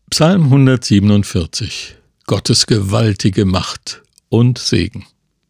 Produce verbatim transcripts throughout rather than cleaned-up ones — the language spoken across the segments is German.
Psalm hundertsiebenundvierzig. Gottes gewaltige Macht und Segen.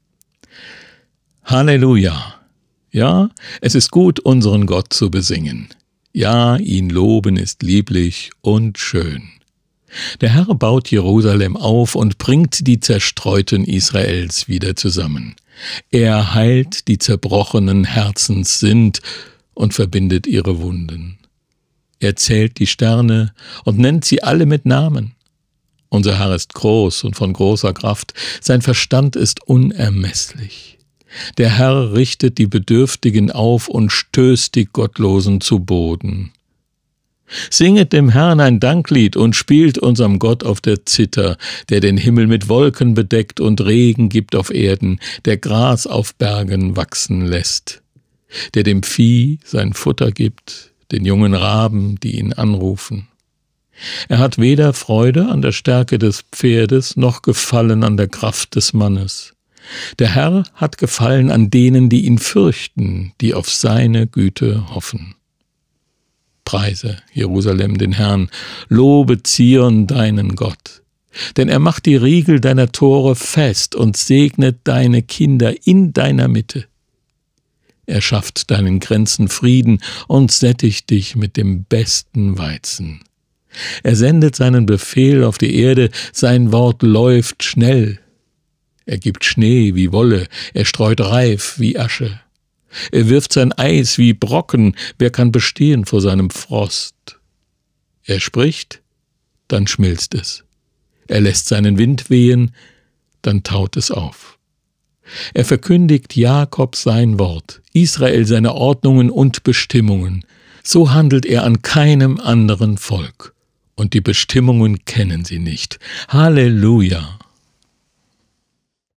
Halleluja! Ja, es ist gut, unseren Gott zu besingen. Ja, ihn loben ist lieblich und schön. Der Herr baut Jerusalem auf und bringt die Zerstreuten Israels wieder zusammen. Er heilt die zerbrochenen Herzens sind und verbindet ihre Wunden. Er zählt die Sterne und nennt sie alle mit Namen. Unser Herr ist groß und von großer Kraft, sein Verstand ist unermesslich. Der Herr richtet die Bedürftigen auf und stößt die Gottlosen zu Boden. Singet dem Herrn ein Danklied und spielt unserem Gott auf der Zither, der den Himmel mit Wolken bedeckt und Regen gibt auf Erden, der Gras auf Bergen wachsen lässt, der dem Vieh sein Futter gibt, den jungen Raben, die ihn anrufen. Er hat weder Freude an der Stärke des Pferdes, noch Gefallen an der Kraft des Mannes. Der Herr hat Gefallen an denen, die ihn fürchten, die auf seine Güte hoffen. Preise, Jerusalem, den Herrn, lobe Zion, deinen Gott. Denn er macht die Riegel deiner Tore fest und segnet deine Kinder in deiner Mitte. Er schafft deinen Grenzen Frieden und sättigt dich mit dem besten Weizen. Er sendet seinen Befehl auf die Erde, sein Wort läuft schnell. Er gibt Schnee wie Wolle, er streut Reif wie Asche. Er wirft sein Eis wie Brocken, wer kann bestehen vor seinem Frost? Er spricht, dann schmilzt es. Er lässt seinen Wind wehen, dann taut es auf. Er verkündigt Jakob sein Wort, Israel seine Ordnungen und Bestimmungen. So handelt er an keinem anderen Volk. Und die Bestimmungen kennen sie nicht. Halleluja!